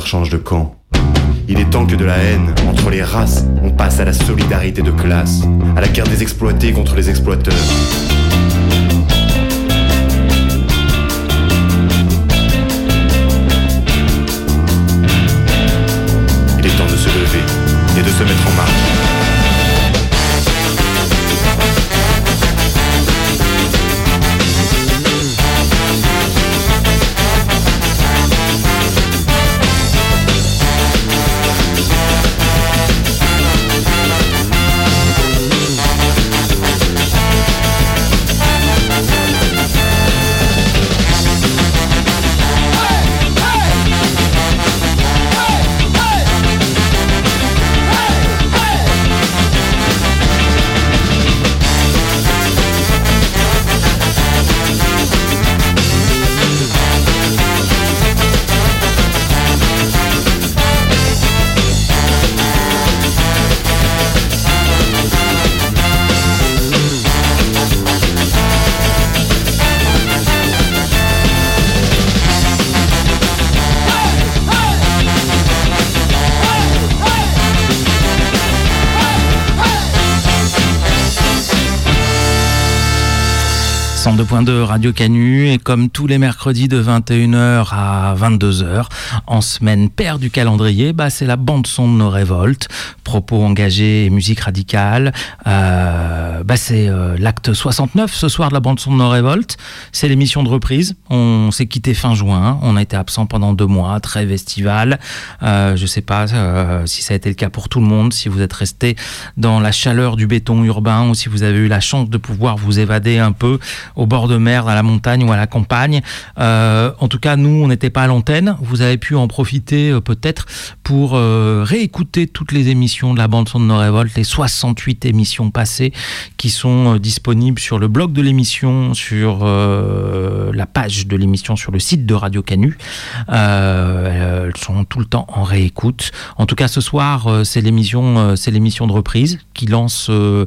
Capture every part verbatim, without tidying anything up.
l'heure change de camp. Il est temps que de la haine entre les races, on passe à la solidarité de classe, à la guerre des exploités contre les exploiteurs. Il est temps de se lever et de se mettre en marche. cent deux point deux Radio Canu, et comme tous les mercredis de vingt et une heures à vingt-deux heures, en semaine paire du calendrier, bah c'est la bande-son de nos révoltes, propos engagés et musique radicale. Euh, bah c'est euh, l'acte soixante-neuf ce soir de la bande-son de nos révoltes. C'est l'émission de reprise. On s'est quitté fin juin, on a été absent pendant deux mois, trêve estivale. Euh, je sais pas euh, si ça a été le cas pour tout le monde, si vous êtes resté dans la chaleur du béton urbain ou si vous avez eu la chance de pouvoir vous évader un peu au bord de mer, à la montagne ou à la campagne. Euh, en tout cas, nous, on n'était pas à l'antenne. Vous avez pu en profiter euh, peut-être pour euh, réécouter toutes les émissions de la bande-son de nos révoltes, les soixante-huit émissions passées qui sont euh, disponibles sur le blog de l'émission, sur euh, la page de l'émission, sur le site de Radio Canu. Euh, elles sont tout le temps en réécoute. En tout cas, ce soir, euh, c'est l'émission, euh, c'est l'émission de reprise qui lance, euh,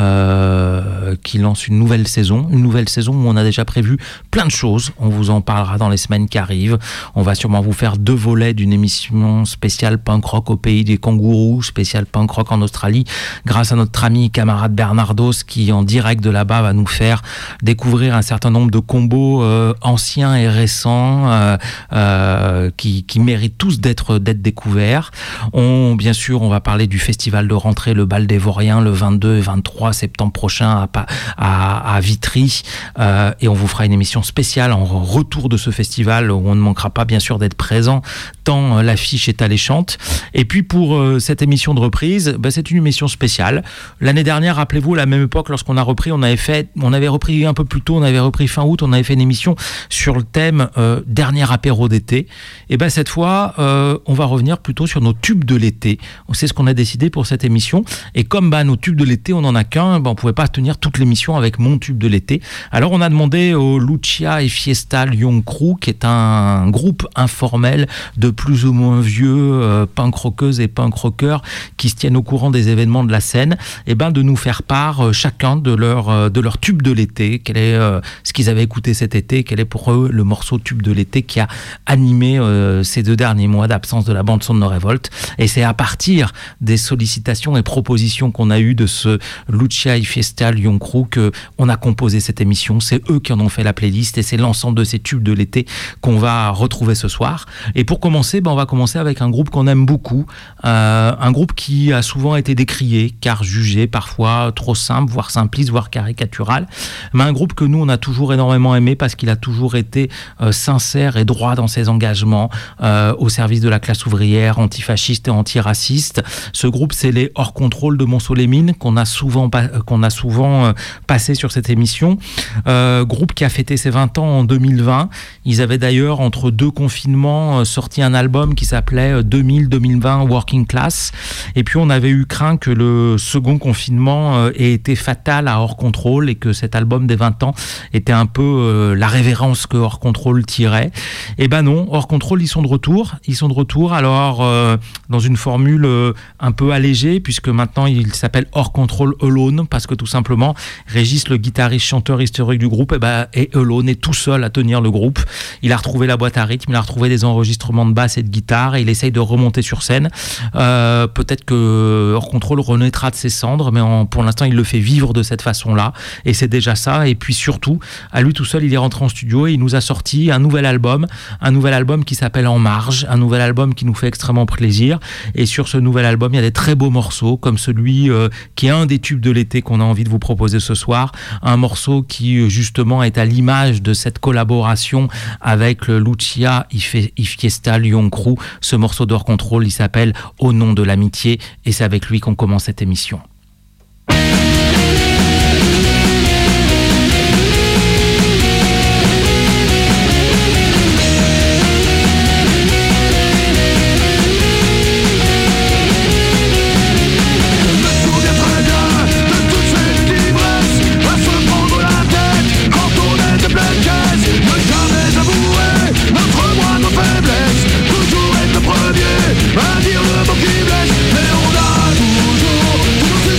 euh, qui lance une nouvelle saison, une nouvelle saison où on a déjà prévu plein de choses. On vous en parlera dans les semaines qui arrivent. On va sûrement vous faire deux volets d'une émission spéciale punk rock au pays des kangourous, spéciale punk rock en Australie, grâce à notre ami et camarade Bernardos qui, en direct de là-bas, va nous faire découvrir un certain nombre de combos euh, anciens et récents euh, euh, qui, qui méritent tous d'être, d'être découverts. On, bien sûr, on va parler du festival de rentrée, le Bal des Vauriens, le vingt-deux et vingt-trois septembre prochain à, à, à Vitry. Euh, et on vous fera une émission spéciale en retour de ce festival où on ne manquera pas bien sûr d'être présent tant euh, l'affiche est alléchante. Et puis pour euh, cette émission de reprise, bah, c'est une émission spéciale. L'année dernière, rappelez-vous, à la même époque, lorsqu'on a repris, on avait fait, on avait repris un peu plus tôt, on avait repris fin août, on avait fait une émission sur le thème euh, dernier apéro d'été. Et ben bah, cette fois, euh, on va revenir plutôt sur nos tubes de l'été. C'est ce qu'on a décidé pour cette émission. Et comme bah, nos tubes de l'été, on n'en a qu'un, bah, on ne pouvait pas tenir toute l'émission avec mon tube de l'été. Alors on a demandé au Lucia et Fiesta Lyon Crew, qui est un groupe informel de plus ou moins vieux euh, punk rockeuses et punk rockers qui se tiennent au courant des événements de la scène, et ben de nous faire part euh, chacun de leur euh, de leur tube de l'été, quel est euh, ce qu'ils avaient écouté cet été, quel est pour eux le morceau tube de l'été qui a animé euh, ces deux derniers mois d'absence de la bande son de nos révoltes. Et c'est à partir des sollicitations et propositions qu'on a eues de ce Lucia et Fiesta Lyon Crew que on a composé cette émission. C'est eux qui en ont fait la playlist et c'est l'ensemble de ces tubes de l'été qu'on va retrouver ce soir. Et pour commencer, ben on va commencer avec un groupe qu'on aime beaucoup, euh, un groupe qui a souvent été décrié car jugé parfois trop simple, voire simpliste, voire caricatural, mais un groupe que nous on a toujours énormément aimé parce qu'il a toujours été euh, sincère et droit dans ses engagements euh, au service de la classe ouvrière, antifasciste et antiraciste. Ce groupe, c'est les Hors Contrôle de Montceau-les-Mines qu'on a souvent, qu'on a souvent euh, passé sur cette émission. Euh, groupe qui a fêté ses vingt ans en deux mille vingt. Ils avaient d'ailleurs, entre deux confinements, euh, sorti un album qui s'appelait deux mille deux mille vingt Working Class. Et puis on avait eu craint que le second confinement euh, ait été fatal à Hors Contrôle et que cet album des vingt ans était un peu euh, la révérence que Hors Contrôle tirait. Et ben non, Hors Contrôle, ils sont de retour. Ils sont de retour alors euh, dans une formule euh, un peu allégée, puisque maintenant il s'appelle Hors Contrôle Alone, parce que tout simplement, Régis, le guitariste, chanteur, historique historique du groupe, et, bah, est alone, est tout seul à tenir le groupe. Il a retrouvé la boîte à rythme, il a retrouvé des enregistrements de basse et de guitare, et il essaye de remonter sur scène. Euh, peut-être que Hors Contrôle renaîtra de ses cendres, mais en, pour l'instant, il le fait vivre de cette façon-là, et c'est déjà ça. Et puis surtout, à lui tout seul, il est rentré en studio et il nous a sorti un nouvel album, un nouvel album qui s'appelle En Marge, un nouvel album qui nous fait extrêmement plaisir. Et sur ce nouvel album, il y a des très beaux morceaux, comme celui euh, qui est un des tubes de l'été qu'on a envie de vous proposer ce soir, un morceau qui justement est à l'image de cette collaboration avec le Lucia I Fiesta Lyon Crew. Ce morceau d'Hors Contrôle, il s'appelle Au nom de l'amitié, et c'est avec lui qu'on commence cette émission. À dire le mot qui blesse, mais on a toujours, toujours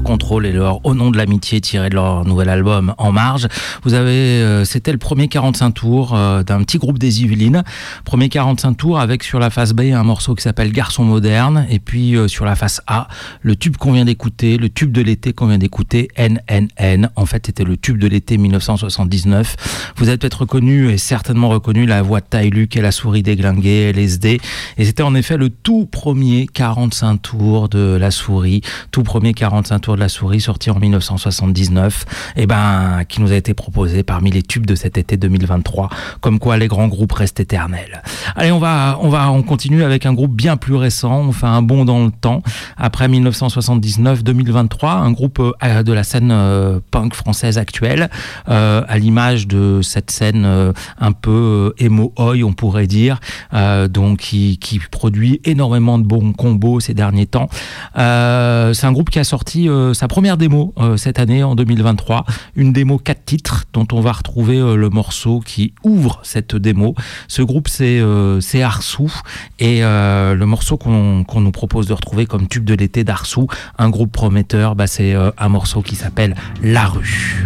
Control et leur Au nom de l'amitié tiré de leur nouvel album En Marge. Vous avez, euh, c'était le premier quarante-cinq tours euh, d'un petit groupe des Yvelines. Premier quarante-cinq tours avec sur la face B un morceau qui s'appelle Garçon moderne et puis euh, sur la face A le tube qu'on vient d'écouter, le tube de l'été qu'on vient d'écouter, N N N. En fait, c'était le tube de l'été dix-neuf cent soixante-dix-neuf. Vous avez peut-être reconnu et certainement reconnu la voix de Ty Luke et la souris déglinguée, L S D. Et c'était en effet le tout premier quarante-cinq tours de la souris, tout premier quarante-cinq tours de la souris sorti en dix-neuf cent soixante-dix-neuf, et ben qui nous a été proposé parmi les tubes de cet été deux mille vingt-trois. Comme quoi les grands groupes restent éternels. Allez, on va, on va, on continue avec un groupe bien plus récent. On fait un bond dans le temps. Après dix-neuf cent soixante-dix-neuf deux mille vingt-trois, un groupe euh, de la scène euh, punk française actuelle, euh, à l'image de cette scène euh, un peu euh, emo oi, on pourrait dire, euh, donc qui, qui produit énormément de bons combos ces derniers temps. Euh, c'est un groupe qui a sorti euh, sa première démo euh, cette année en deux mille vingt-trois, une démo quatre titres dont on va retrouver euh, le morceau qui ouvre cette démo. Ce groupe c'est euh, c'est Arsou et euh, le morceau qu'on, qu'on nous propose de retrouver comme tube de l'été d'Arsou, un groupe prometteur, bah c'est euh, un morceau qui s'appelle La Rue.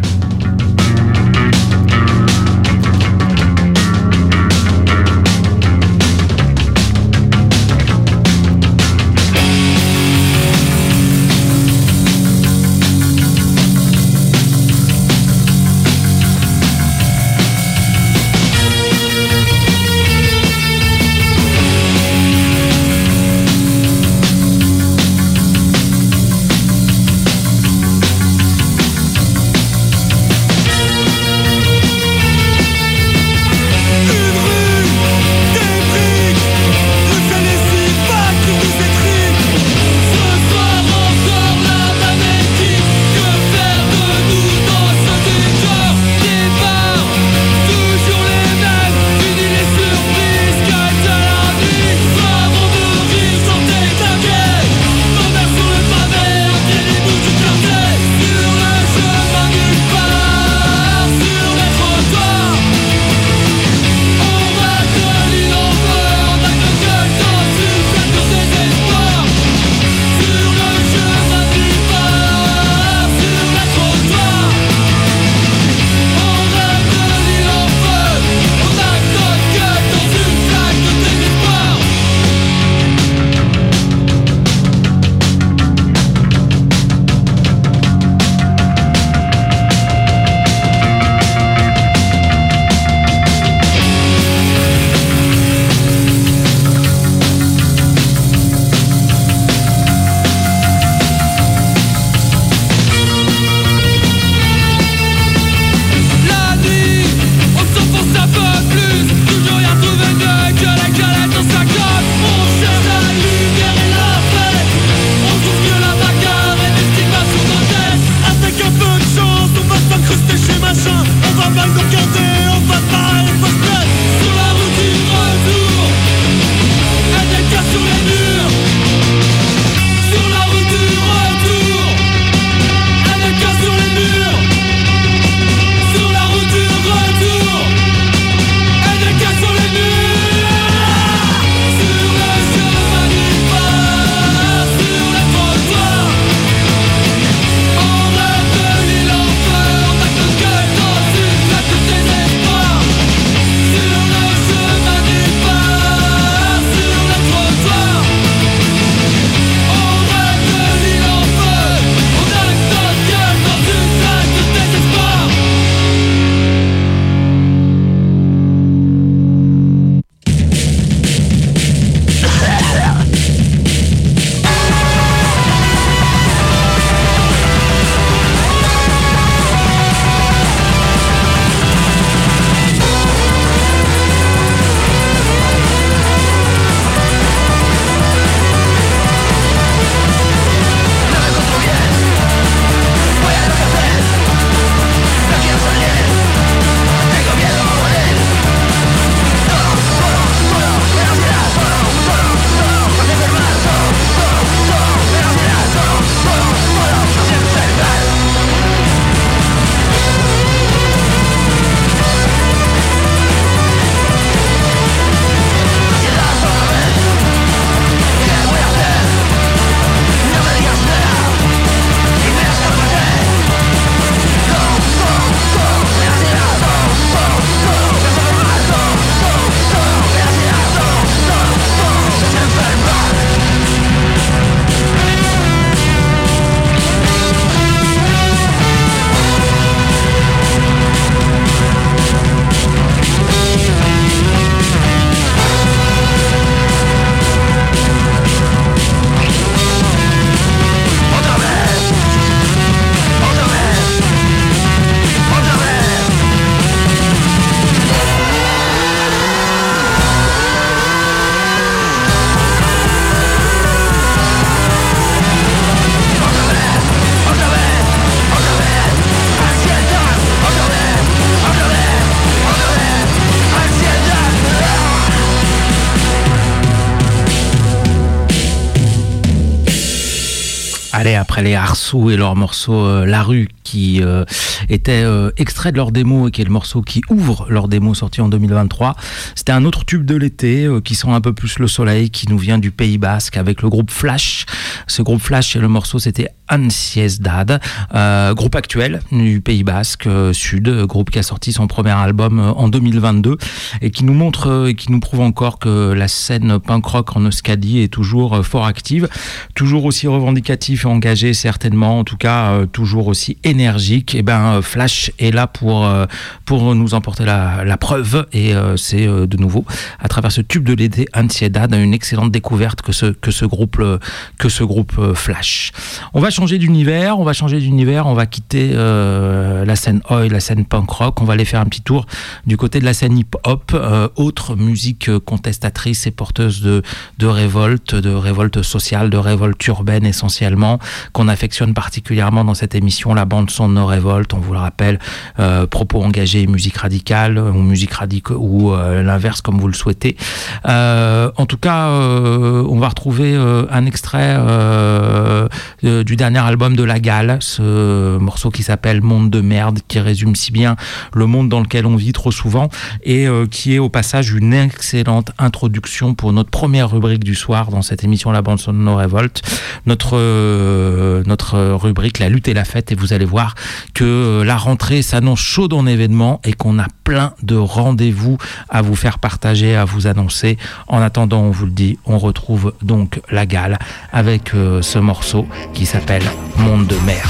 après les Arsous et leur morceau euh, La Rue qui euh, était euh, extrait de leur démo et qui est le morceau qui ouvre leur démo sorti en deux mille vingt-trois. C'était un autre tube de l'été euh, qui sent un peu plus le soleil, qui nous vient du Pays Basque avec le groupe Flash. Ce groupe Flash et le morceau c'était Ansiedad, euh, groupe actuel du Pays Basque euh, Sud, groupe qui a sorti son premier album euh, en deux mille vingt-deux et qui nous montre euh, et qui nous prouve encore que la scène punk rock en Euskadi est toujours euh, fort active, toujours aussi revendicatif et engagé certainement, en tout cas euh, toujours aussi énergique. Et ben euh, Flash est là pour euh, pour nous emporter la, la preuve et euh, c'est euh, de nouveau à travers ce tube de l'été Ansiedad une excellente découverte que ce que ce groupe euh, que ce groupe euh, Flash. On va changer d'univers, on va changer d'univers, on va quitter euh, la scène oi, la scène punk rock, on va aller faire un petit tour du côté de la scène hip-hop, euh, autre musique contestatrice et porteuse de, de révolte, de révolte sociale, de révolte urbaine essentiellement, qu'on affectionne particulièrement dans cette émission, la bande son de nos révoltes, on vous le rappelle, euh, propos engagés, musique radicale, ou musique radicale, ou euh, l'inverse comme vous le souhaitez. Euh, en tout cas, euh, on va retrouver euh, un extrait euh, euh, du dernier album de La Gale, ce morceau qui s'appelle Monde de merde, qui résume si bien le monde dans lequel on vit trop souvent et euh, qui est au passage une excellente introduction pour notre première rubrique du soir dans cette émission La bande son de nos révoltes, notre, euh, notre rubrique La lutte et la fête, et vous allez voir que euh, la rentrée s'annonce chaude en événements et qu'on a plein de rendez-vous à vous faire partager, à vous annoncer. En attendant, on vous le dit, on retrouve donc La Gale avec euh, ce morceau qui s'appelle Monde de merde.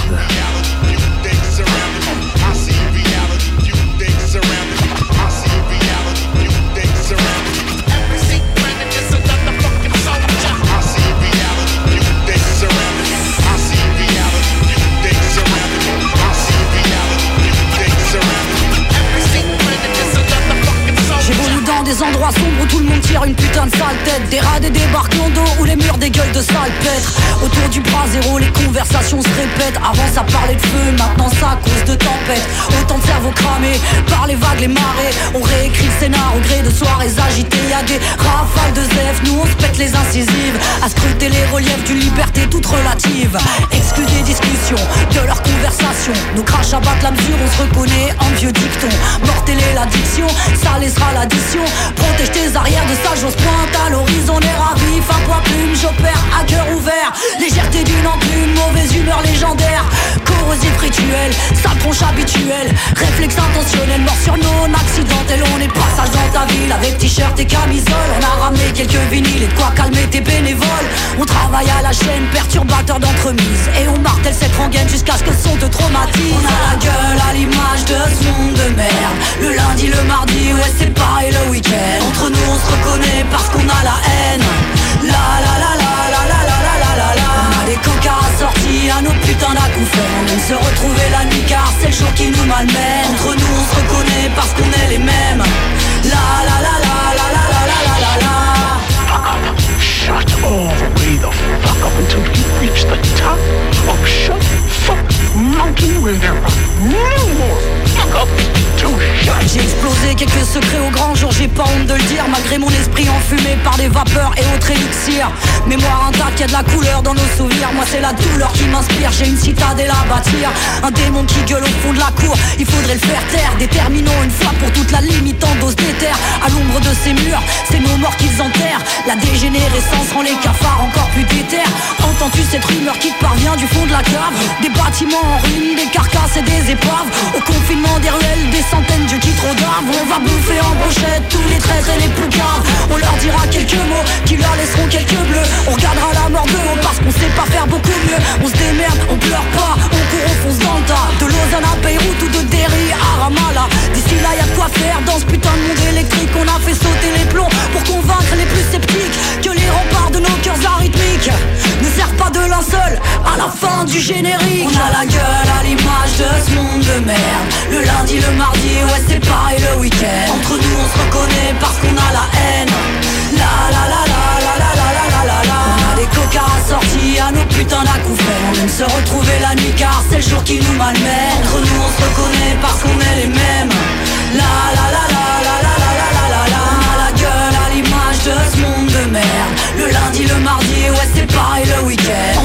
Des endroits sombres où tout le monde tire une putain de sale tête, des rats, des débarquements d'eau où les murs dégueulent de salpêtre. Autour du bras zéro, les conversations se répètent. Avant ça parlait de feu, maintenant ça cause de tempête. Autant de cerveaux cramés par les vagues, les marées. On réécrit le scénar au gré de soirées agitées. Y'a des rafales de zèf, nous on se pète les incisives à scruter les reliefs d'une liberté toute relative. Exclus des discussions, de leurs conversations. Nos crachs abattent la mesure, on se reconnaît en vieux dicton. Mortelle l'addiction, ça laissera l'addition. Protège tes arrières de sale, j'ose pointe à l'horizon, les ravifs, un poids plume, j'opère à cœur ouvert. Légèreté d'une enclume, mauvaise humeur légendaire. Corrosif rituel, sale tronche habituelle. Réflexe intentionnel, mort sur non accidentel. On est de passage dans ta ville avec t-shirt et camisole. On a ramené quelques vinyles et de quoi calmer tes bénévoles. On travaille à la chaîne, perturbateur d'entremise. Et on martèle cette rengaine jusqu'à ce que le son te traumatise. On a la gueule à l'image de ce monde de merde. Le lundi, le mardi, ouais c'est pareil le week-end. Entre nous on se reconnaît parce qu'on a la haine. La la la la la la la la la la la. On a des cocards assortis à nos putains d'acouphènes. On aime se retrouver la nuit car c'est le jour qui nous malmène. Entre nous on se reconnaît parce qu'on est les mêmes. La la la la la la la la la la la. Fuck up, shut all the way the fuck up until you reach the top of shut fuck mountain where there are no more fuck up to shut. J'ai explosé quelques secrets au grand jour, j'ai pas honte de le dire. Malgré mon esprit enfumé par des vapeurs et autres élixirs. Mémoire intacte, y'a de la couleur dans nos souvenirs. Moi c'est la douleur qui m'inspire, j'ai une citadelle à bâtir. Un démon qui gueule au fond de la cour, il faudrait le faire taire. Déterminons une fois pour toute la limitante dose d'éther. À l'ombre de ces murs, c'est nos morts qu'ils enterrent. La dégénérescence rend les cafards encore plus déter. Entends-tu cette rumeur qui te parvient du fond de la cave? Des bâtiments en ruine, des carcasses et des épaves. Au confinement des ruelles, des centaines de qui trop d'armes. On va bouffer en brochette tous les traîtres et les plus caves. On leur dira quelques mots qui leur laisseront quelques bleus. On regardera la mort de haut parce qu'on sait pas faire beaucoup mieux. On se démerde, on pleure pas, on court, on fonce dans le tas. De Lausanne à Beyrouth ou de Derry à Ramallah. D'ici là y'a de quoi faire dans ce putain de monde électrique. On a fait sauter les plombs pour convaincre les plus sceptiques que les remparts de nos cœurs arythmiques ne servent pas de linceul à la fin du générique. On a la gueule à l'image de ce monde de merde. Le lundi, le mardi, ouais c'est pareil le week-end. Entre nous on se reconnaît parce qu'on a la haine. La la la la la la la la la la la. On a des cocards assortis à nos putains d'acouphènes. On aime se retrouver la nuit car c'est le jour qui nous malmène. Entre nous on se reconnaît parce qu'on est les mêmes. La la la la la la la la la la la. On a la gueule à l'image de ce monde de merde. Le lundi, le mardi, ouais c'est pareil le week-end. Entre nous on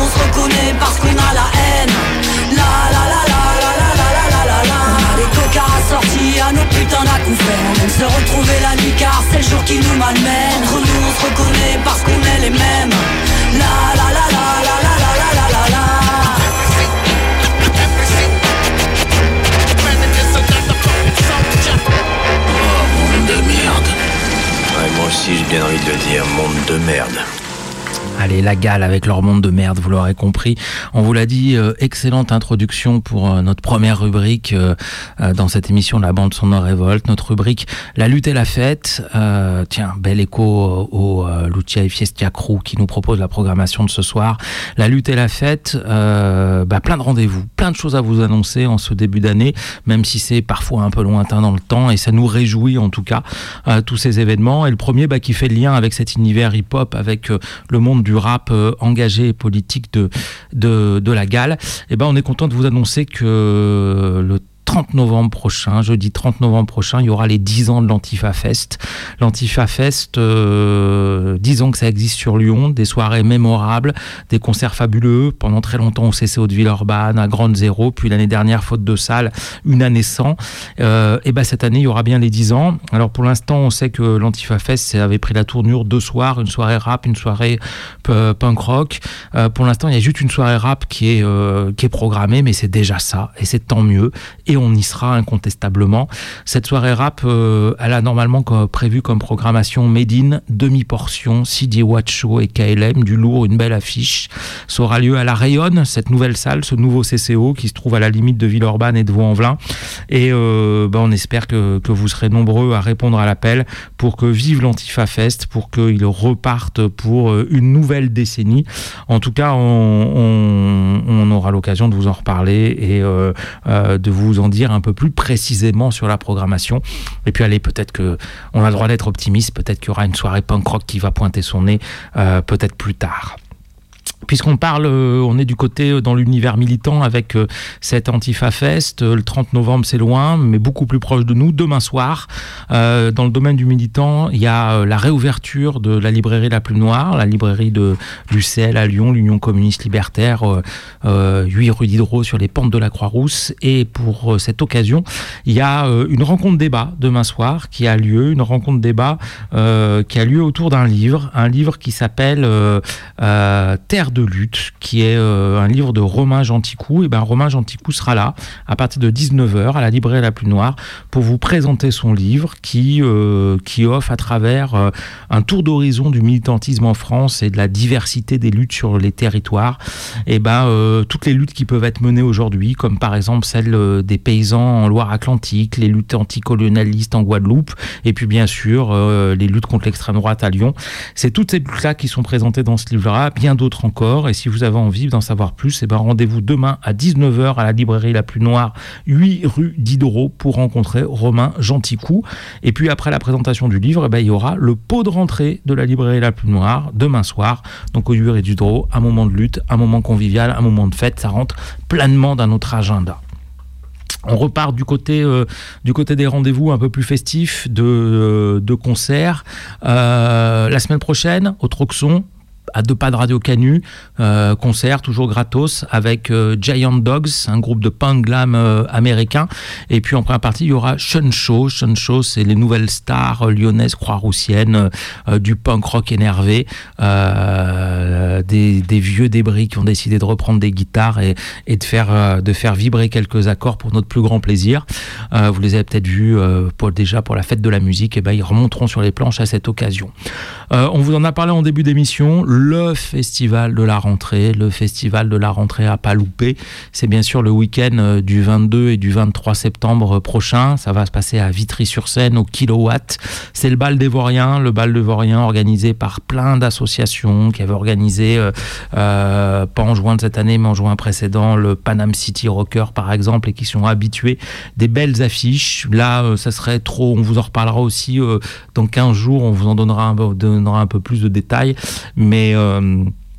on se reconnaît parce qu'on a la haine. La la la la la la la la la la la. On a les cocards assortis à nos putains d'acouphènes. On se retrouver la nuit car c'est le jour qui nous malmène. Entre nous on se reconnaît parce qu'on est les mêmes. La la la la la la la la la la la. De merde. Ouais, moi aussi j'ai bien envie de le dire, monde de merde. Allez, la gale avec leur monde de merde, vous l'aurez compris. On vous l'a dit, euh, excellente introduction pour euh, notre première rubrique euh, euh, dans cette émission de la bande son Révolte. Notre rubrique La lutte et la fête. Euh, tiens, bel écho au, au euh, Lucia et Fiestia Crew qui nous propose la programmation de ce soir. La lutte et la fête, euh, bah, plein de rendez-vous, plein de choses à vous annoncer en ce début d'année, même si c'est parfois un peu lointain dans le temps, et ça nous réjouit en tout cas, euh, tous ces événements. Et le premier bah, qui fait le lien avec cet univers hip-hop, avec euh, le monde du rap euh, engagé et politique de, de, de la Gale, et ben on est content de vous annoncer que le trente novembre prochain, jeudi trente novembre prochain, il y aura les dix ans de l'Antifa Fest. L'Antifa Fest, euh, dix ans que ça existe sur Lyon, des soirées mémorables, des concerts fabuleux, pendant très longtemps au C C O de Villeurbanne, à Grande Zéro, puis l'année dernière, faute de salle, une année sans. Euh, et ben cette année, il y aura bien les dix ans. Alors pour l'instant, on sait que l'Antifa Fest avait pris la tournure deux soirs, une soirée rap, une soirée p- punk rock. Euh, pour l'instant, il y a juste une soirée rap qui est, euh, qui est programmée, mais c'est déjà ça, et c'est tant mieux. Et on y sera incontestablement. Cette soirée rap, euh, elle a normalement comme, prévu comme programmation Made in, demi-portion, C D Watch Show et K L M, du lourd, une belle affiche. Ça aura lieu à la Rayonne, cette nouvelle salle, ce nouveau C C O qui se trouve à la limite de Villeurbanne et de Vaux-en-Velin. Et euh, ben on espère que, que vous serez nombreux à répondre à l'appel pour que vive l'Antifa Fest, pour qu'il reparte pour une nouvelle décennie. En tout cas, on, on, on aura l'occasion de vous en reparler et euh, euh, de vous en dire un peu plus précisément sur la programmation. Et puis allez, peut-être que on a le droit d'être optimiste, peut-être qu'il y aura une soirée punk rock qui va pointer son nez euh, peut-être plus tard. Puisqu'on parle, euh, on est du côté euh, dans l'univers militant avec euh, cette Antifa Fest. Euh, le trente novembre, c'est loin, mais beaucoup plus proche de nous. Demain soir, euh, dans le domaine du militant, il y a euh, la réouverture de la librairie La Plume Noire, la librairie de l'U C L à Lyon, l'Union communiste libertaire, euh, euh, huit rue Diderot sur les pentes de la Croix-Rousse. Et pour euh, cette occasion, il y a euh, une rencontre débat demain soir qui a lieu, une rencontre débat euh, qui a lieu autour d'un livre, un livre qui s'appelle euh, euh, Terre de lutte, qui est euh, un livre de Romain Genticou. Et ben Romain Genticou sera là à partir de dix-neuf heures à la librairie La Plume Noire pour vous présenter son livre qui, euh, qui offre à travers euh, un tour d'horizon du militantisme en France et de la diversité des luttes sur les territoires, et ben euh, toutes les luttes qui peuvent être menées aujourd'hui, comme par exemple celle euh, des paysans en Loire-Atlantique, les luttes anticolonialistes en Guadeloupe, et puis bien sûr euh, les luttes contre l'extrême droite à Lyon. C'est toutes ces luttes-là qui sont présentées dans ce livre-là, bien d'autres encore. Et si vous avez envie d'en savoir plus, eh ben rendez-vous demain à dix-neuf heures à la librairie La Plume Noire, huit rue Diderot, pour rencontrer Romain Genticou. Et puis après la présentation du livre, eh ben il y aura le pot de rentrée de la librairie La Plume Noire demain soir, donc au huit rue Diderot, un moment de lutte, un moment convivial, un moment de fête. Ça rentre pleinement dans notre agenda. On repart du côté, euh, du côté des rendez-vous un peu plus festifs, de, euh, de concerts. Euh, la semaine prochaine, au Troxon, à deux pas de Radio Canu, euh, concert toujours gratos avec euh, Giant Dogs, un groupe de punk glam euh, américain. Et puis en première partie, il y aura Sean Show. Sean Show, c'est les nouvelles stars euh, lyonnaises, croix-roussiennes, euh, du punk rock énervé, euh, des, des vieux débris qui ont décidé de reprendre des guitares et, et de, faire, euh, de faire vibrer quelques accords pour notre plus grand plaisir. Euh, vous les avez peut-être vus euh, pour, déjà pour la fête de la musique. Et ben, ils remonteront sur les planches à cette occasion. Euh, on vous en a parlé en début d'émission. Le festival de la rentrée, le festival de la rentrée à pas louper, c'est bien sûr le week-end du vingt-deux et du vingt-trois septembre prochain. Ça va se passer à Vitry-sur-Seine au Kilowatt. C'est le bal des Vauriens, le bal des Vauriens organisé par plein d'associations qui avaient organisé, euh, euh, pas en juin de cette année, mais en juin précédent, le Panam City Rocker par exemple, et qui sont habitués des belles affiches. Là, euh, ça serait trop, on vous en reparlera aussi euh, dans quinze jours, on vous en donnera un, donnera un peu plus de détails, mais euh,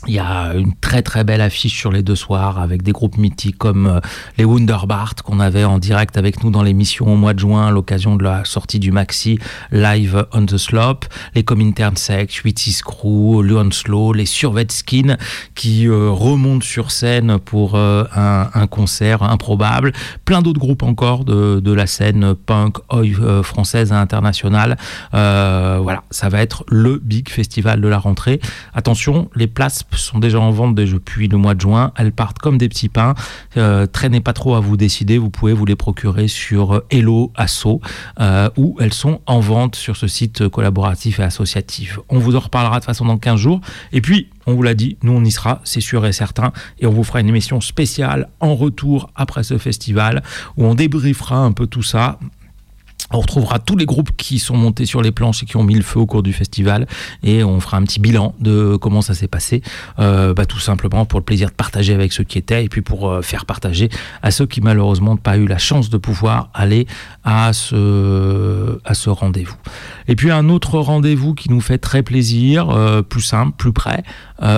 Il y a une très très belle affiche sur les deux soirs avec des groupes mythiques comme euh, les Wunderbart qu'on avait en direct avec nous dans l'émission au mois de juin à l'occasion de la sortie du maxi Live on the Slope, les Comintern Sex, Schwitzis Crew, Luanslow, les Survetskin qui euh, remontent sur scène pour euh, un, un concert improbable, plein d'autres groupes encore de, de la scène punk oi euh, française et internationale. Euh, voilà, ça va être le big festival de la rentrée. Attention, les places sont déjà en vente depuis le mois de juin, elles partent comme des petits pains, euh, traînez pas trop à vous décider, vous pouvez vous les procurer sur Hello Asso euh, où elles sont en vente sur ce site collaboratif et associatif. On vous en reparlera de toute façon dans quinze jours et puis on vous l'a dit, nous on y sera, c'est sûr et certain, et on vous fera une émission spéciale en retour après ce festival où on débriefera un peu tout ça. On retrouvera tous les groupes qui sont montés sur les planches et qui ont mis le feu au cours du festival et on fera un petit bilan de comment ça s'est passé, euh, bah, tout simplement pour le plaisir de partager avec ceux qui étaient et puis pour euh, faire partager à ceux qui malheureusement n'ont pas eu la chance de pouvoir aller à ce, à ce rendez-vous. Et puis un autre rendez-vous qui nous fait très plaisir, euh, plus simple, plus près, euh,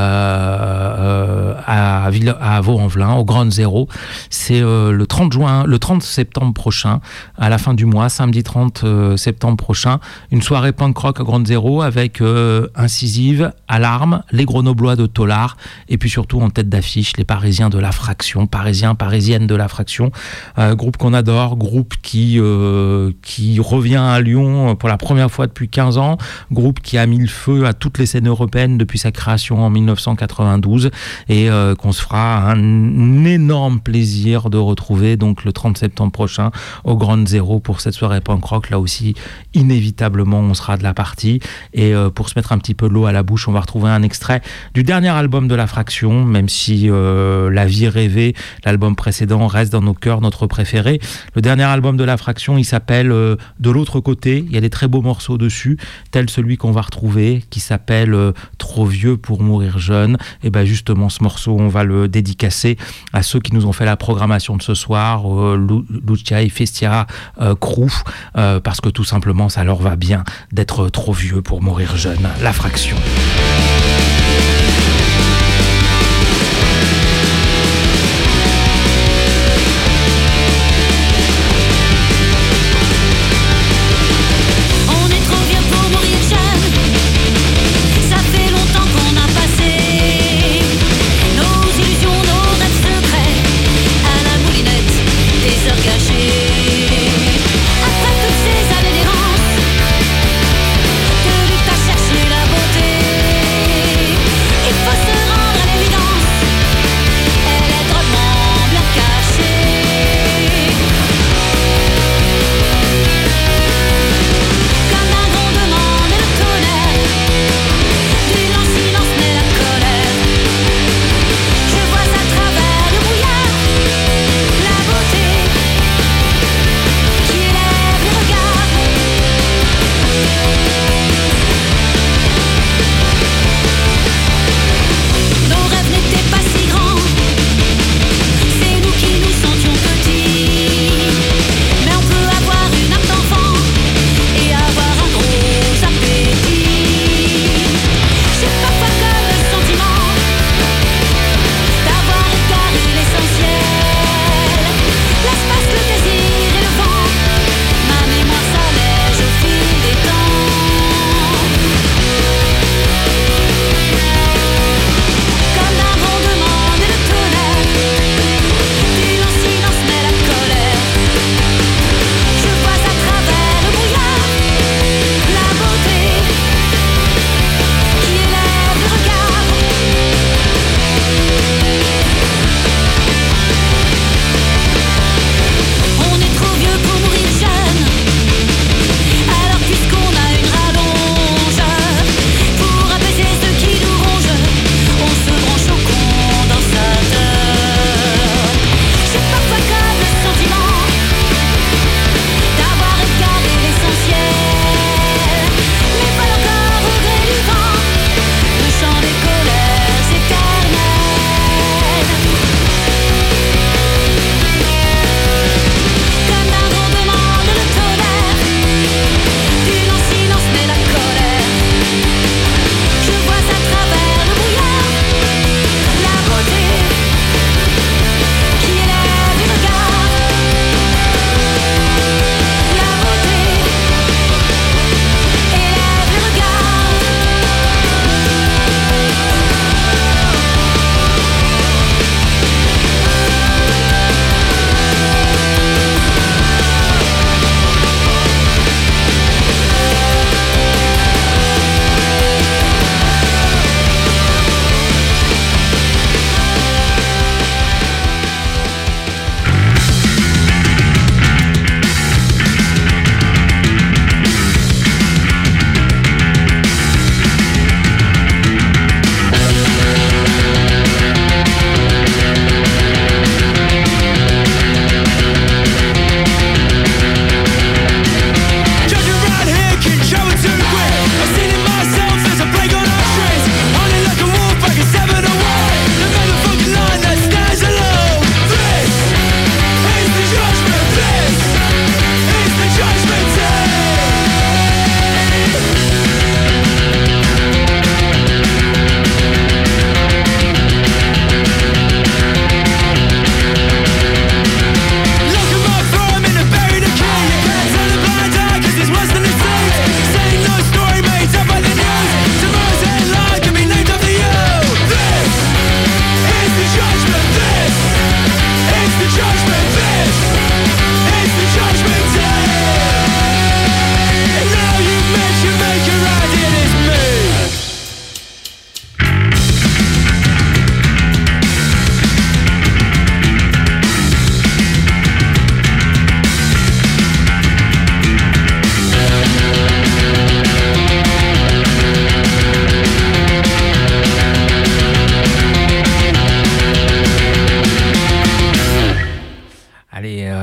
à, à, Ville, à Vaux-en-Velin, au Ground Zero, c'est euh, le trente juin, le trente septembre prochain, à la fin du mois, samedi trente septembre prochain, une soirée punk rock à Ground Zero avec euh, Incisive, Alarme, les Grenoblois de Tollard et puis surtout en tête d'affiche les Parisiens de la Fraction, Parisiens, Parisiennes de la Fraction, euh, groupe qu'on adore, groupe qui, euh, qui revient à Lyon pour la première fois depuis quinze ans, groupe qui a mis le feu à toutes les scènes européennes depuis sa création en mille neuf cent quatre-vingt-douze et euh, qu'on se fera un, un énorme plaisir de retrouver donc le trente septembre prochain au Ground Zero pour cette soirée punk rock. Là aussi inévitablement on sera de la partie et euh, pour se mettre un petit peu de l'eau à la bouche on va retrouver un extrait du dernier album de la Fraction, même si euh, La Vie Rêvée, l'album précédent, reste dans nos cœurs notre préféré. Le dernier album de la Fraction il s'appelle euh, De l'autre côté, il y a des très beaux morceaux dessus, tel celui qu'on va retrouver qui s'appelle euh, Trop vieux pour mourir jeune. Et bien justement ce morceau on va le dédicacer à ceux qui nous ont fait la programmation de ce soir, euh, Lucia et Festia euh, Crew, euh, parce que tout simplement ça leur va bien d'être trop vieux pour mourir jeune. La Fraction. Après toutes ces années d'errance, que l'on t'a cherché la beauté.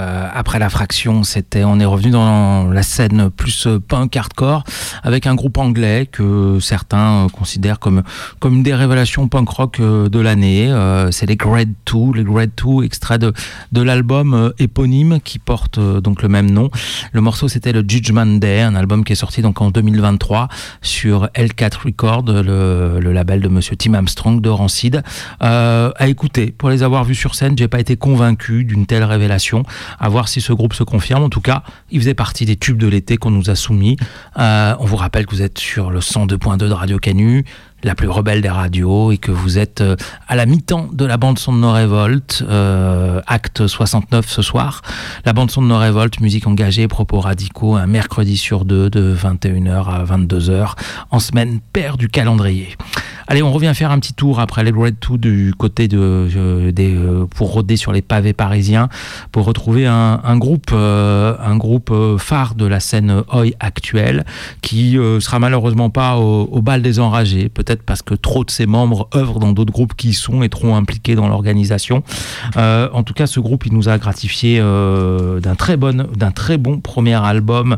Euh, après la fraction, c'était, on est revenu dans la scène plus punk hardcore avec un groupe anglais que certains considèrent comme comme une des révélations punk rock de l'année. Euh, c'est les Grade deux, les Grade deux, extrait de de l'album éponyme qui porte donc le même nom. Le morceau, c'était le Judgment Day, un album qui est sorti donc en deux mille vingt-trois sur L quatre Records, le, le label de Monsieur Tim Armstrong de Rancid. Euh, à écouter, pour les avoir vus sur scène, j'ai pas été convaincu d'une telle révélation. À voir si ce groupe se confirme. En tout cas, il faisait partie des tubes de l'été qu'on nous a soumis. Euh, on vous rappelle que vous êtes sur le cent deux point deux de Radio Canu, la plus rebelle des radios, et que vous êtes à la mi-temps de la bande-son de No Revolt, euh, acte soixante-neuf ce soir. La bande-son de No Revolt, musique engagée, propos radicaux, un mercredi sur deux de vingt et une heures à vingt-deux heures, en semaine paire du calendrier. Allez, on revient faire un petit tour après les Grade deux du côté de, euh, des, euh, pour rôder sur les pavés parisiens, pour retrouver un, un groupe, euh, un groupe phare de la scène Oi actuelle, qui euh, sera malheureusement pas au, au bal des enragés, peut-être parce que trop de ses membres œuvrent dans d'autres groupes qui y sont et trop impliqués dans l'organisation. Euh, en tout cas, ce groupe, il nous a gratifié euh, d'un très bon, d'un très bon premier album.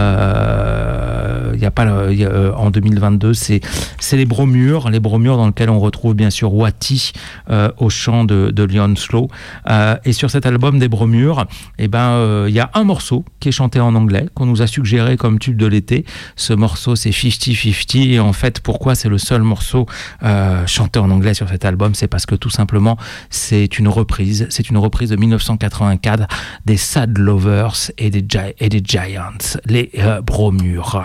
Euh, y a pas le, y a, en deux mille vingt-deux, c'est c'est les Bromures, les Bromures dans lequel on retrouve bien sûr Wati euh, au chant de, de Leon Slow. Euh, et sur cet album des Bromures, eh ben il euh, y a un morceau qui est chanté en anglais qu'on nous a suggéré comme tube de l'été. Ce morceau, c'est cinquante cinquante, et en fait, pourquoi c'est le seul morceau euh, chanté en anglais sur cet album? C'est parce que tout simplement c'est une reprise, c'est une reprise de mille neuf cent quatre-vingt-quatre des Sad Lovers et des, Gi- et des Giants, les euh, Bromures.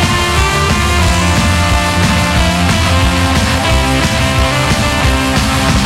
Thank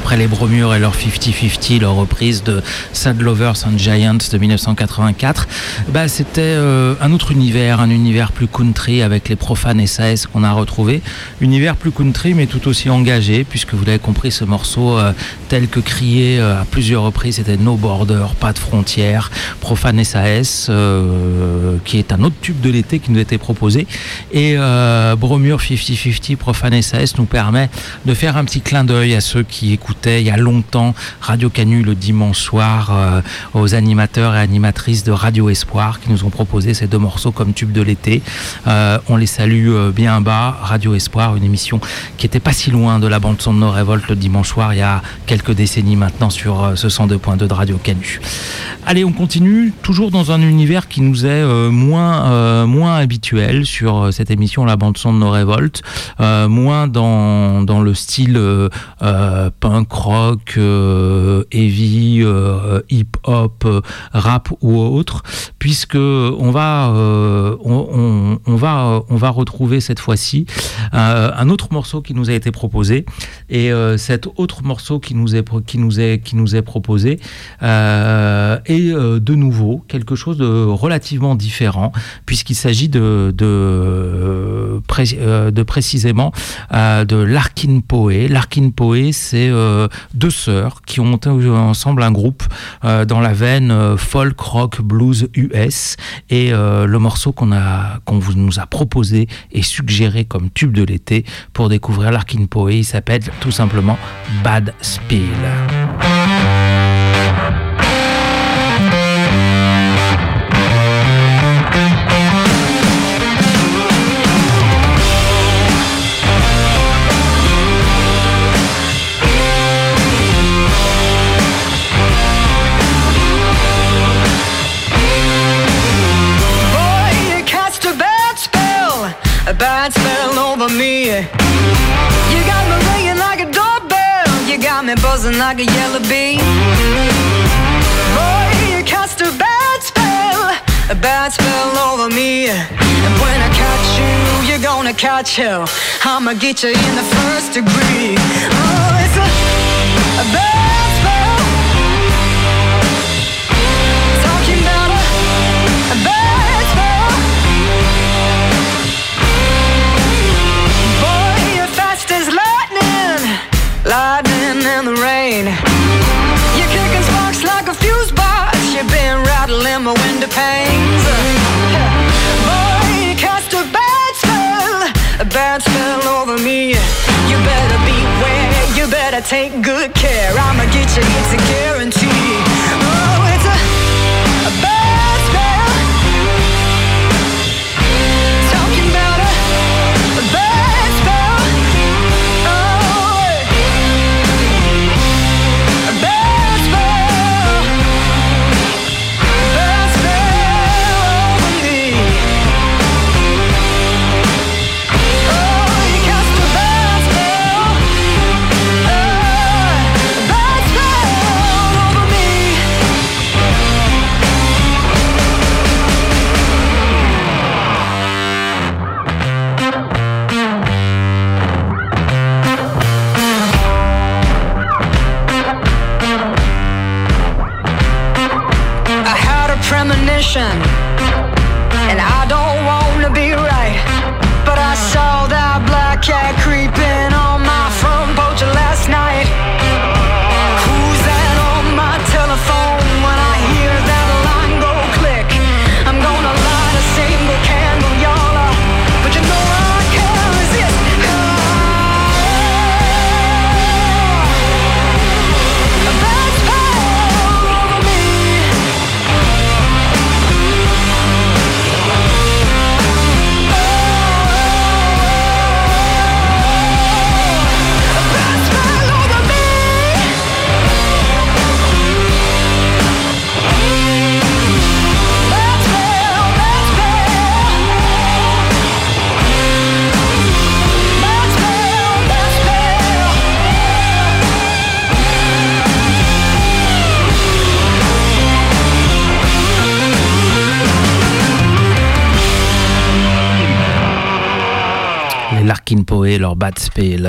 après les Bromures et leur cinquante cinquante, leur reprise de Sad Lovers and Giants de dix-neuf cent quatre-vingt-quatre, bah, c'était euh, un autre univers, un univers plus country avec les Profanes S A S qu'on a retrouvé. Univers plus country mais tout aussi engagé, puisque vous l'avez compris, ce morceau euh, tel que crié euh, à plusieurs reprises, c'était No Border, pas de frontières, Profanes S A S, euh, qui est un autre tube de l'été qui nous était proposé. Et euh, Bromure cinquante cinquante, Profanes S A S nous permet de faire un petit clin d'œil à ceux qui écoutaient il y a longtemps Radio Canu le dimanche soir, euh, aux animateurs et animatrices de Radio Espoir qui nous ont proposé ces deux morceaux comme tube de l'été. Euh, on les salue euh, bien bas. Radio Espoir, une émission qui était pas si loin de la bande son de nos révoltes le dimanche soir il y a quelques décennies maintenant sur euh, ce cent deux point deux de Radio Canu. Allez, on continue toujours dans un univers qui nous est euh, moins euh, moins habituel sur euh, cette émission la bande son de nos révoltes, euh, moins dans dans le style euh, euh, punk rock, euh, heavy, euh, hip hop, euh, rap ou autre, puisque on va euh, on, on, on va on va retrouver cette fois-ci euh, un autre morceau qui nous a été proposé, et euh, cet autre morceau qui nous est qui nous est qui nous est proposé euh, est euh, de nouveau quelque chose de relativement différent, puisqu'il s'agit de de, pré, euh, de précisément euh, de Larkin Poe. Larkin Poe, c'est euh, deux sœurs qui ont monté ensemble un groupe euh, dans la veine euh, folk, rock, blues U S, et euh, le morceau qu'on a qu'on vous nous a proposé et suggéré comme tube de l'été pour découvrir Larkin Poe, il s'appelle tout simplement Bad Spill. A bad spell over me. You got me ringing like a doorbell. You got me buzzing like a yellow bee. Boy, you cast a bad spell, a bad spell over me. And when I catch you, you're gonna catch hell. I'ma get you in the first degree. Oh, it's a, a bad spell. Talking about a, a bad spell. As lightning, lightning in the rain. You're kicking sparks like a fuse box. You've been rattling my window panes. Boy, you cast a bad spell, a bad spell over me. You better beware, you better take good care. I'ma get you, it's a guarantee. Oh, it's a, a bad spell. Talking about a, a bad spell. And I don't wanna be right, but I saw that black cat creeping on my front porch last night. Who's that on my telephone? When I hear that line go click, I'm gonna light a single candle, y'all, but you know I can't resist. Oh, a bad spell over me. Larkin Poe, leur Bad Spell.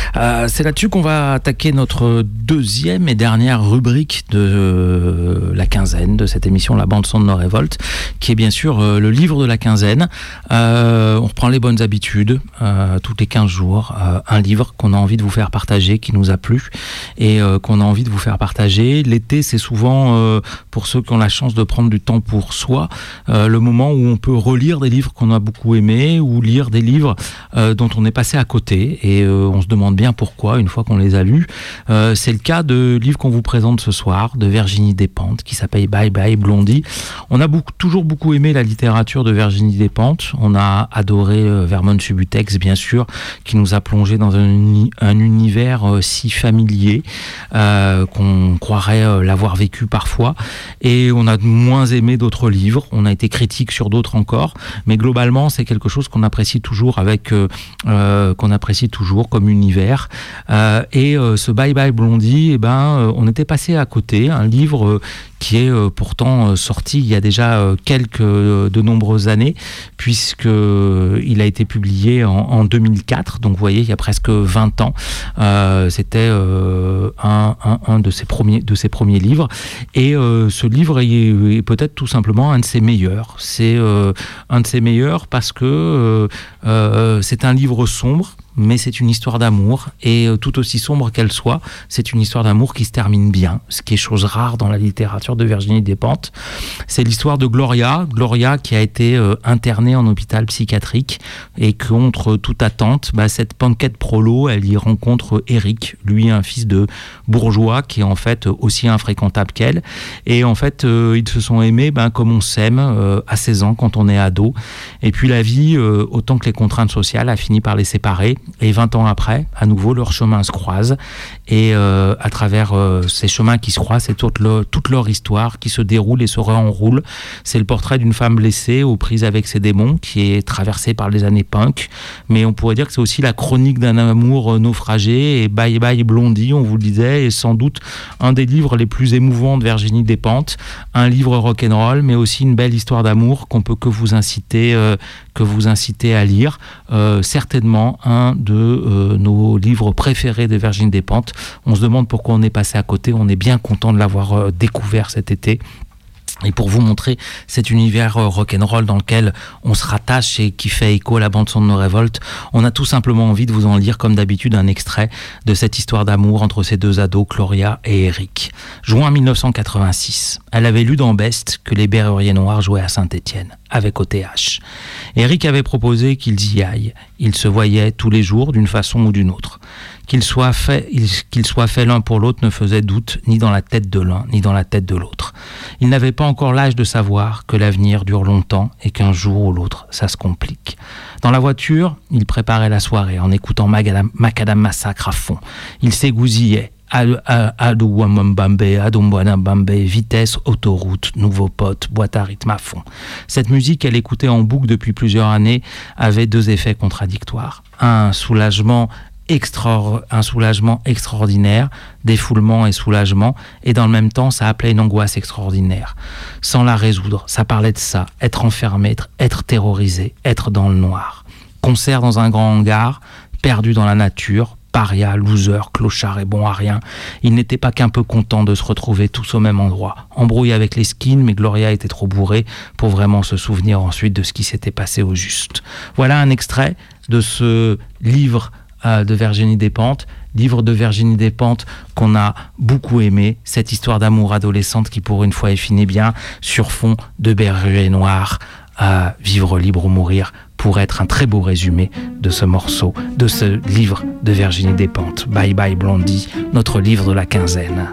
Euh, c'est là-dessus qu'on va attaquer notre deuxième et dernière rubrique de euh, la quinzaine de cette émission, la bande-son de nos révoltes, qui est bien sûr euh, le livre de la quinzaine. Euh, on reprend les bonnes habitudes, euh, tous les quinze jours, euh, un livre qu'on a envie de vous faire partager, qui nous a plu et euh, qu'on a envie de vous faire partager. L'été, c'est souvent, euh, pour ceux qui ont la chance de prendre du temps pour soi, euh, le moment où on peut relire des livres qu'on a beaucoup aimés ou lire des livres euh, dont on est passé à côté et euh, on se demande bien pourquoi une fois qu'on les a lus. Euh, c'est le cas de livre qu'on vous présente ce soir, de Virginie Despentes, qui s'appelle Bye Bye Blondie. On a beaucoup, toujours beaucoup aimé la littérature de Virginie Despentes. On a adoré euh, Vermont Subutex, bien sûr, qui nous a plongé dans un, un univers euh, si familier euh, qu'on croirait euh, l'avoir vécu parfois. Et on a moins aimé d'autres livres. On a été critique sur d'autres encore, mais globalement, c'est quelque chose qu'on apprécie toujours avec, euh, euh, qu'on apprécie toujours comme univers. Euh, et euh, ce Bye Bye Blondie, eh ben, euh, on était passé à côté, un livre euh, qui est euh, pourtant euh, sorti il y a déjà euh, quelques euh, de nombreuses années, puisque euh, il a été publié en, en deux mille quatre, donc vous voyez, il y a presque vingt ans. Euh, c'était euh, un, un, un de ses premiers de ses premiers livres, et euh, ce livre est, est peut-être tout simplement un de ses meilleurs. C'est euh, un de ses meilleurs parce que euh, euh, c'est un livre sombre, mais c'est une histoire d'amour, et tout aussi sombre qu'elle soit, c'est une histoire d'amour qui se termine bien, ce qui est chose rare dans la littérature de Virginie Despentes. C'est l'histoire de Gloria, Gloria qui a été euh, internée en hôpital psychiatrique, et contre toute attente, bah, cette panquette prolo, elle y rencontre Eric, lui un fils de bourgeois qui est en fait aussi infréquentable qu'elle, et en fait euh, ils se sont aimés bah, comme on s'aime euh, à seize ans quand on est ado, et puis la vie, euh, autant que les contraintes sociales, a fini par les séparer. Et vingt ans après, à nouveau, leurs chemins se croisent. Et euh, à travers euh, ces chemins qui se croisent, c'est toute, le, toute leur histoire qui se déroule et se réenroule. C'est le portrait d'une femme blessée, aux prises avec ses démons, qui est traversée par les années punk. Mais on pourrait dire que c'est aussi la chronique d'un amour naufragé. Et Bye Bye Blondie, on vous le disait, est sans doute un des livres les plus émouvants de Virginie Despentes. Un livre rock'n'roll, mais aussi une belle histoire d'amour qu'on peut que vous inciter, euh, que vous inciter à lire. Euh, certainement un de euh, nos livres préférés de Virginie Despentes. On se demande pourquoi on est passé à côté. On est bien content de l'avoir euh, découvert cet été. Et pour vous montrer cet univers euh, rock'n'roll dans lequel on se rattache et qui fait écho à la bande-son de nos révoltes, on a tout simplement envie de vous en lire comme d'habitude un extrait de cette histoire d'amour entre ces deux ados, Gloria et Eric. Juin mille neuf cent quatre-vingt-six. Elle avait lu dans Best que les Berruriers Noirs jouaient à Saint-Étienne, avec O T H. Eric avait proposé qu'ils y aillent. Ils se voyaient tous les jours d'une façon ou d'une autre. Qu'ils soient faits, qu'ils soient faits l'un pour l'autre ne faisait doute ni dans la tête de l'un ni dans la tête de l'autre. Ils n'avaient pas encore l'âge de savoir que l'avenir dure longtemps et qu'un jour ou l'autre, ça se complique. Dans la voiture, ils préparaient la soirée en écoutant Macadam Massacre à fond. Ils s'égousillaient. Adouamambambe, Adombwanambambe, vitesse, autoroute, nouveau pote, boîte à rythme à fond. Cette musique, elle écoutait en boucle depuis plusieurs années, avait deux effets contradictoires. Un soulagement Extra, un soulagement extraordinaire, défoulement et soulagement, et dans le même temps ça appelait une angoisse extraordinaire. Sans la résoudre, ça parlait de ça, être enfermé, être, être terrorisé, être dans le noir. Concert dans un grand hangar, perdu dans la nature, paria, loser, clochard et bon à rien. Ils n'étaient pas qu'un peu contents de se retrouver tous au même endroit. Embrouillés avec les skins, mais Gloria était trop bourrée pour vraiment se souvenir ensuite de ce qui s'était passé au juste. Voilà un extrait de ce livre de Virginie Despentes, livre de Virginie Despentes qu'on a beaucoup aimé, cette histoire d'amour adolescente qui pour une fois est finie bien sur fond de Berruriers Noirs, à vivre libre ou mourir, pour être un très beau résumé de ce morceau, de ce livre de Virginie Despentes. Bye Bye Blondie, notre livre de la quinzaine.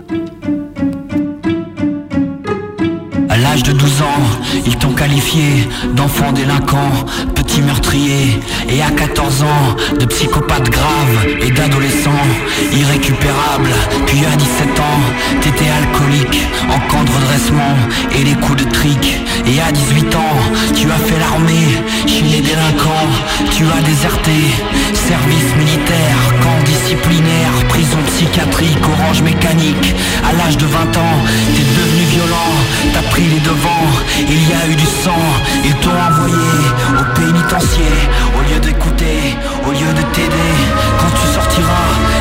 À l'âge de douze ans, ils t'ont qualifié d'enfant délinquant, petit meurtrier. Et à quatorze ans, de psychopathe grave et d'adolescent irrécupérable. Puis à dix-sept ans, t'étais alcoolique, en camp de redressement et les coups de trick. Et à dix-huit ans, tu as fait l'armée chez les délinquants. Tu as déserté, service militaire, camp disciplinaire, prison psychiatrique, orange mécanique. À l'âge de vingt ans, t'es devenu violent, t'as pris les devants, il y a eu du sang, ils t'ont envoyé au pénitencier. Au lieu d'écouter, au lieu de t'aider, quand tu sortiras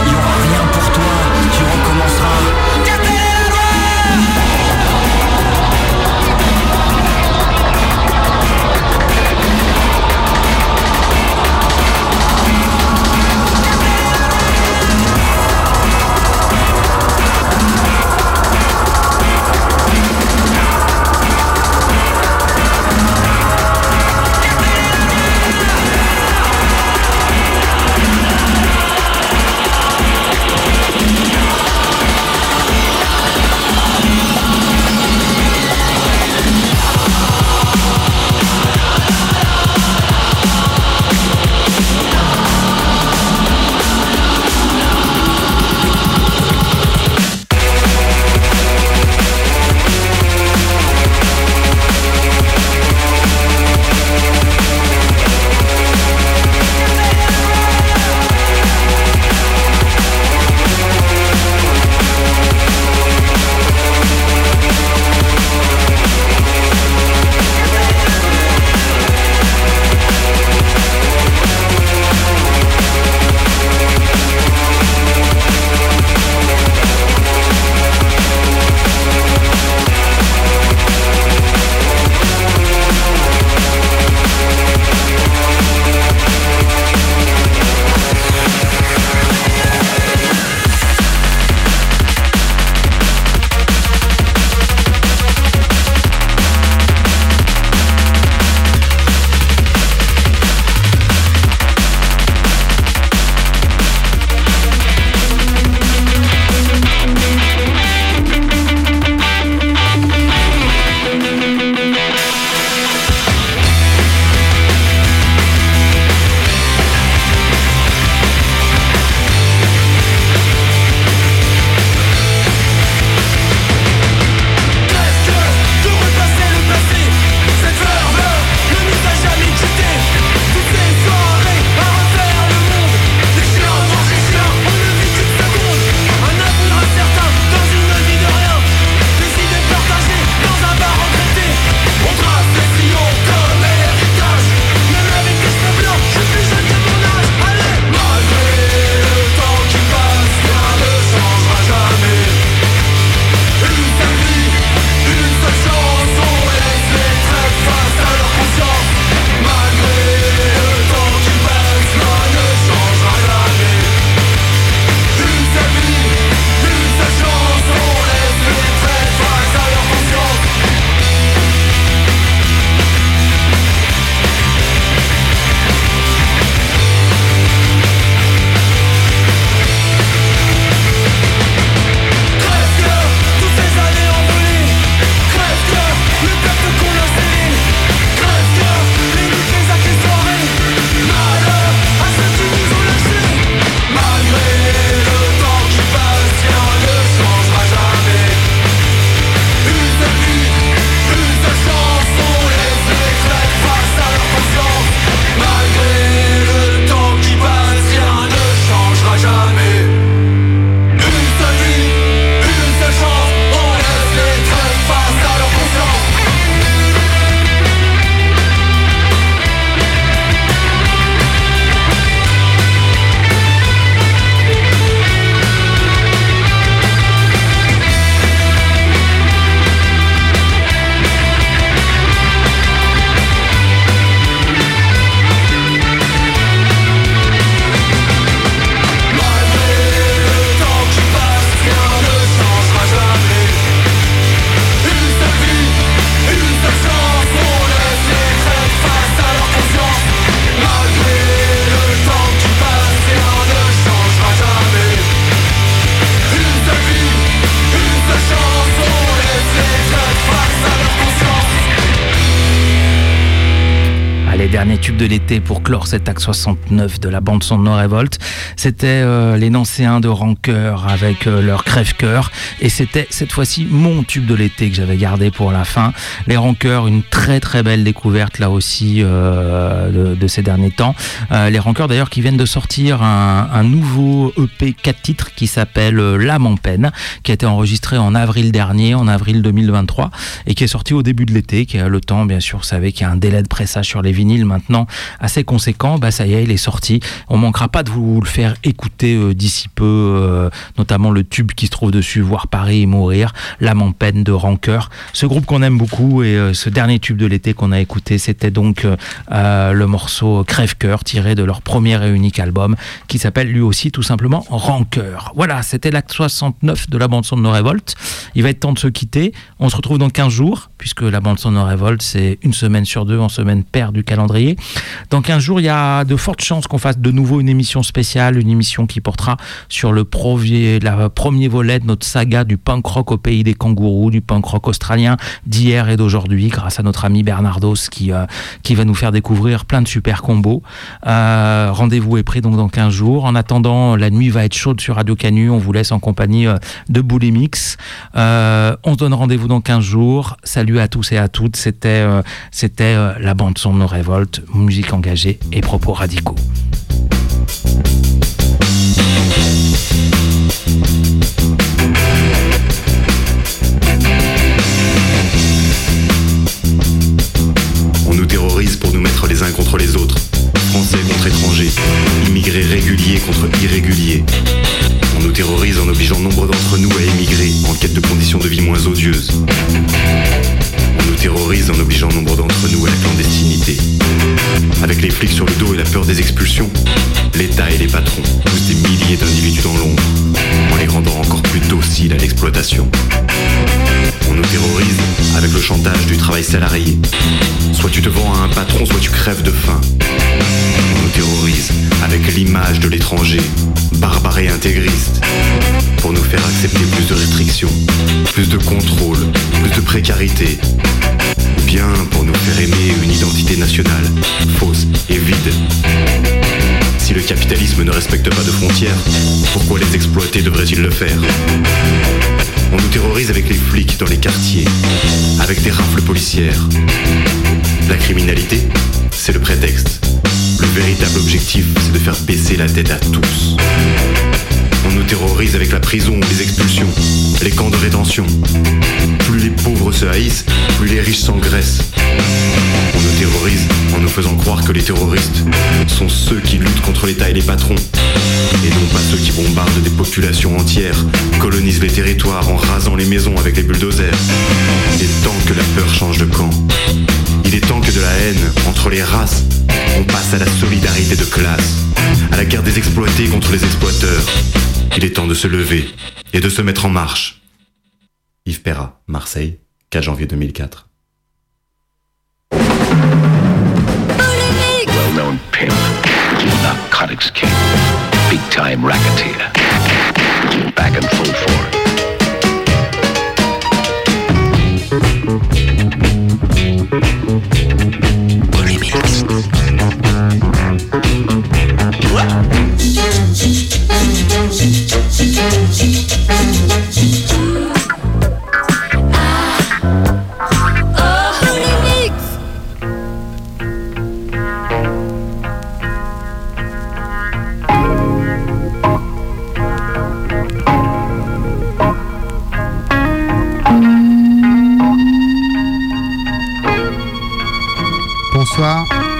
les derniers tubes de l'été pour clore cet acte soixante-neuf de la bande-son de No Revolt. C'était euh, les Nancéens de Rancœur avec euh, leur Crève-Cœur. Et c'était cette fois-ci mon tube de l'été que j'avais gardé pour la fin. Les Rancœurs, une très très belle découverte là aussi euh, de, de ces derniers temps. Euh, les Rancœurs d'ailleurs qui viennent de sortir un, un nouveau E P quatre titres qui s'appelle L'âme en peine, qui a été enregistré en avril dernier, en avril deux mille vingt-trois, et qui est sorti au début de l'été, qui a le temps, bien sûr, vous savez qu'il y a un délai de pressage sur les vinyles maintenant assez conséquent. Bah ça y est, il est sorti. On manquera pas de vous le faire écouter euh, d'ici peu, euh, notamment le tube qui se trouve dessus, Voir Paris et mourir, L'âme en peine de Rancœur. Ce groupe qu'on aime beaucoup, et euh, ce dernier tube de l'été qu'on a écouté, c'était donc euh, le morceau Crève-Cœur, tiré de leur premier et unique album, qui s'appelle lui aussi tout simplement Rancœur. Voilà, c'était l'acte soixante-neuf de la bande-son de No Revolt. Il va être temps de se quitter. On se retrouve dans quinze jours, puisque la bande-son de No Revolt, c'est une semaine sur deux, en semaine paire du calendrier. Dans quinze jours, il y a de fortes chances qu'on fasse de nouveau une émission spéciale, une émission qui portera sur le premier, la premier volet de notre saga du punk rock au pays des kangourous, du punk rock australien d'hier et d'aujourd'hui, grâce à notre ami Bernardos qui, euh, qui va nous faire découvrir plein de super combos. Euh, rendez-vous est pris donc dans quinze jours. En attendant, la nuit va être chaude sur Radio Canu. On vous laisse en compagnie euh, de Boulimix. Euh, on se donne rendez-vous dans quinze jours. Salut à tous et à toutes. C'était, euh, c'était euh, la bande-son de No Revolt, musique engagée et propos radicaux. On nous terrorise pour nous mettre les uns contre les autres. Français contre étrangers, immigrés réguliers contre irréguliers. On nous terrorise en obligeant nombre d'entre nous à émigrer en quête de conditions de vie moins odieuses. On nous terrorise en obligeant nombre d'entre nous à la clandestinité. Avec les flics sur le dos et la peur des expulsions, l'État et les patrons poussent des milliers d'individus dans l'ombre, en les rendant encore plus dociles à l'exploitation. On nous terrorise avec le chantage du travail salarié. Soit tu te vends à un patron, soit tu crèves de faim. On nous terrorise avec l'image de l'étranger, barbare et intégriste, pour nous faire accepter plus de restrictions, plus de contrôle, plus de précarité, ou bien pour nous faire aimer une identité nationale, fausse et vide. Si le capitalisme ne respecte pas de frontières, pourquoi les exploités devraient-ils le faire ? On nous terrorise avec les flics dans les quartiers, avec des rafles policières. La criminalité, c'est le prétexte. Le véritable objectif, c'est de faire baisser la tête à tous. On nous terrorise avec la prison ou les expulsions, les camps de rétention. Plus les pauvres se haïssent, plus les riches s'engraissent. On nous terrorise en nous faisant croire que les terroristes sont ceux qui luttent contre l'État et les patrons, et non pas ceux qui bombardent des populations entières, colonisent les territoires en rasant les maisons avec les bulldozers. Il est temps que la peur change de camp. Il est temps que de la haine entre les races, on passe à la solidarité de classe, à la guerre des exploités contre les exploiteurs. Il est temps de se lever et de se mettre en marche. Yves Perra, Marseille, quatre janvier deux mille quatre. Well-known pimp, narcotics king, big-time racketeer.